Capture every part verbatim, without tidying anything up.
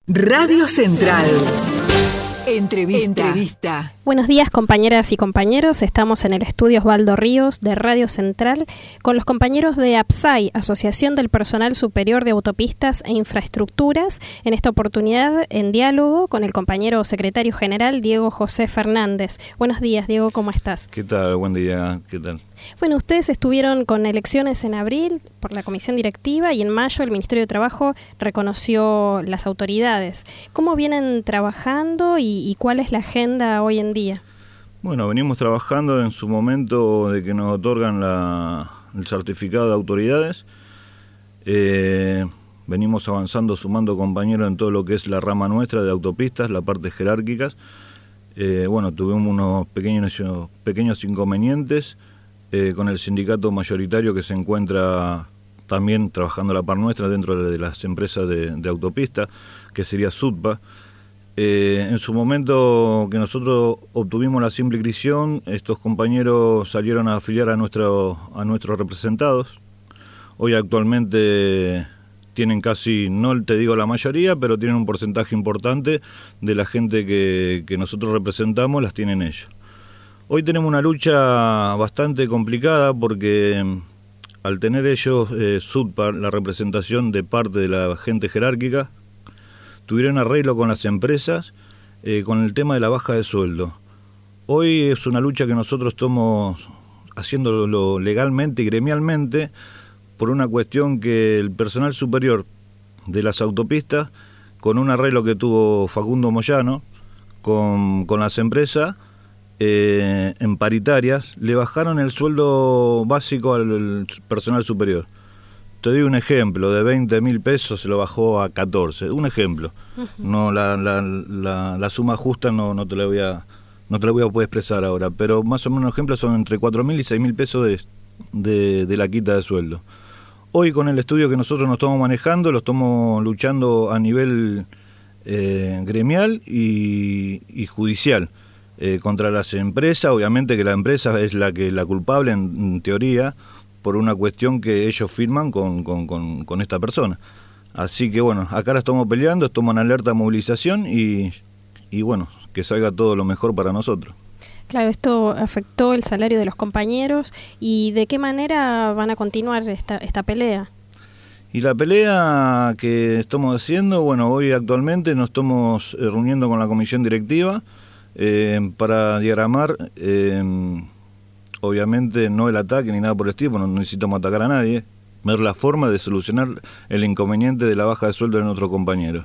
Radio Central. Entrevista. Entrevista. Buenos días, compañeras y compañeros. Estamos en el estudio Osvaldo Ríos de Radio Central con los compañeros de APSAI, Asociación del Personal Superior de Autopistas e Infraestructuras, en esta oportunidad en diálogo con el compañero secretario general Diego José Fernández. Buenos días, Diego, ¿cómo estás? ¿Qué tal? Buen día, ¿qué tal? Bueno, ustedes estuvieron con elecciones en abril por la comisión directiva y en mayo el Ministerio de Trabajo reconoció las autoridades. ¿Cómo vienen trabajando y, y cuál es la agenda hoy en día? Bueno, venimos trabajando en su momento de que nos otorgan la, el certificado de autoridades. Eh, venimos avanzando, sumando compañeros en todo lo que es la rama nuestra de autopistas, la parte jerárquicas. Eh, bueno, tuvimos unos pequeños, pequeños inconvenientes eh, con el sindicato mayoritario que se encuentra también trabajando a la par nuestra dentro de las empresas de, de autopista, que sería SUTPA. Eh, en su momento que nosotros obtuvimos la simple inscripción, estos compañeros salieron a afiliar a, nuestro, a nuestros representados. Hoy actualmente tienen casi, no te digo la mayoría, pero tienen un porcentaje importante de la gente que, que nosotros representamos, las tienen ellos. Hoy tenemos una lucha bastante complicada porque al tener ellos, eh, SUTPA, la representación de parte de la gente jerárquica, tuvieron arreglo con las empresas eh, con el tema de la baja de sueldo. Hoy es una lucha que nosotros estamos haciéndolo legalmente y gremialmente por una cuestión que el personal superior de las autopistas, con un arreglo que tuvo Facundo Moyano con, con las empresas, eh, en paritarias, le bajaron el sueldo básico al personal superior. Te doy un ejemplo, de veinte mil pesos se lo bajó a catorce, un ejemplo. Uh-huh. No, la, la, la, la suma justa no, no te la voy a no te la voy a poder expresar ahora, pero más o menos ejemplos son entre cuatro mil y seis mil pesos de, de, de la quita de sueldo. Hoy con el estudio que nosotros nos estamos manejando, lo estamos luchando a nivel eh, gremial y, y judicial eh, contra las empresas. Obviamente que la empresa es la que la culpable en, en teoría, por una cuestión que ellos firman con, con, con, con esta persona. Así que bueno, acá la estamos peleando, estamos en alerta movilización y, y bueno, que salga todo lo mejor para nosotros. Claro, esto afectó el salario de los compañeros y ¿de qué manera van a continuar esta, esta pelea? Y la pelea que estamos haciendo, bueno, hoy actualmente nos estamos reuniendo con la comisión directiva eh, para diagramar... Eh, obviamente no el ataque ni nada por el estilo, no necesitamos atacar a nadie, ver la forma de solucionar el inconveniente de la baja de sueldo de nuestro compañero.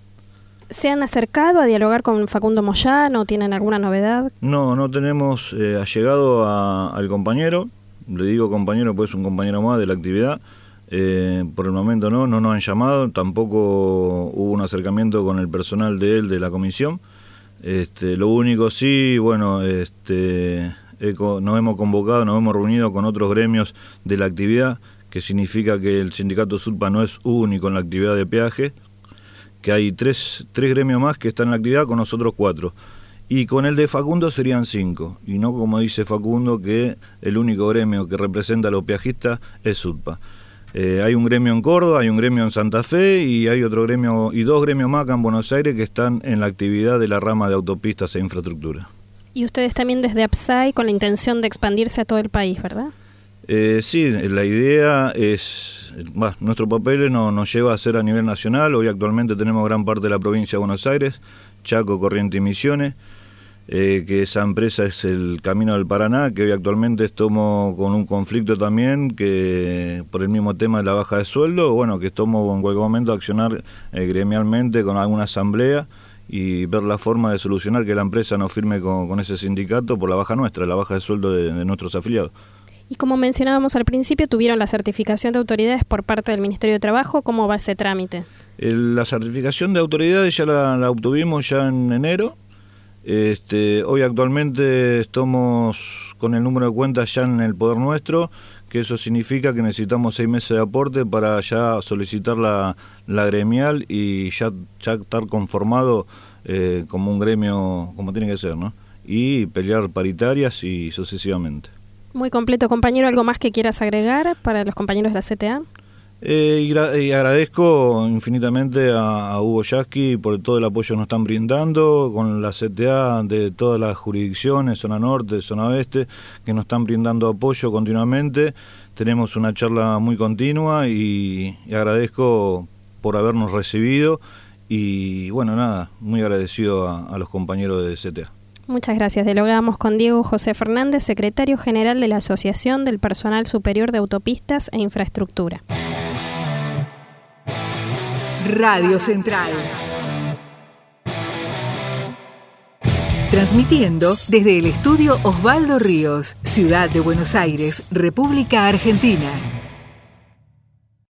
¿Se han acercado a dialogar con Facundo Moyano? ¿Tienen alguna novedad? No, no tenemos eh, allegado a, al compañero, le digo compañero pues es un compañero más de la actividad, eh, por el momento no, no nos han llamado, tampoco hubo un acercamiento con el personal de él, de la comisión. Este, lo único sí, bueno, este... nos hemos convocado, nos hemos reunido con otros gremios de la actividad, que significa que el sindicato SUTPA no es único en la actividad de peaje, que hay tres, tres gremios más que están en la actividad, con nosotros cuatro. Y con el de Facundo serían cinco, y no como dice Facundo que el único gremio que representa a los peajistas es SUTPA. Eh, hay un gremio en Córdoba, hay un gremio en Santa Fe y hay otro gremio, y dos gremios más acá en Buenos Aires que están en la actividad de la rama de autopistas e infraestructura. Y ustedes también desde APSAI con la intención de expandirse a todo el país, ¿verdad? Eh, sí, la idea es, bah, nuestro papel no, nos lleva a ser a nivel nacional. Hoy actualmente tenemos gran parte de la provincia de Buenos Aires, Chaco, Corrientes y Misiones, eh, que esa empresa es el Camino del Paraná, que hoy actualmente estamos con un conflicto también, que por el mismo tema de la baja de sueldo, bueno, que estamos en cualquier momento a accionar eh, gremialmente con alguna asamblea, y ver la forma de solucionar que la empresa no firme con, con ese sindicato por la baja nuestra, la baja de sueldo de, de nuestros afiliados. Y como mencionábamos al principio, tuvieron la certificación de autoridades por parte del Ministerio de Trabajo. ¿Cómo va ese trámite? El, la certificación de autoridades ya la, la obtuvimos ya en enero. Este, hoy actualmente estamos con el número de cuentas ya en el poder nuestro, que eso significa que necesitamos seis meses de aporte para ya solicitar la, la gremial y ya, ya estar conformado eh, como un gremio como tiene que ser, ¿no? Y pelear paritarias y sucesivamente. Muy completo, compañero. ¿Algo más que quieras agregar para los compañeros de la C T A? Eh, y, gra- y agradezco infinitamente a, a Hugo Yasky por todo el apoyo que nos están brindando, con la C T A de todas las jurisdicciones, zona norte, zona oeste, que nos están brindando apoyo continuamente. Tenemos una charla muy continua y, y agradezco por habernos recibido y bueno, nada, muy agradecido a, a los compañeros de C T A. Muchas gracias. Dialogamos con Diego José Fernández, secretario general de la Asociación del Personal Superior de Autopistas e Infraestructura. Radio Central. Transmitiendo desde el estudio Osvaldo Ríos, Ciudad de Buenos Aires, República Argentina.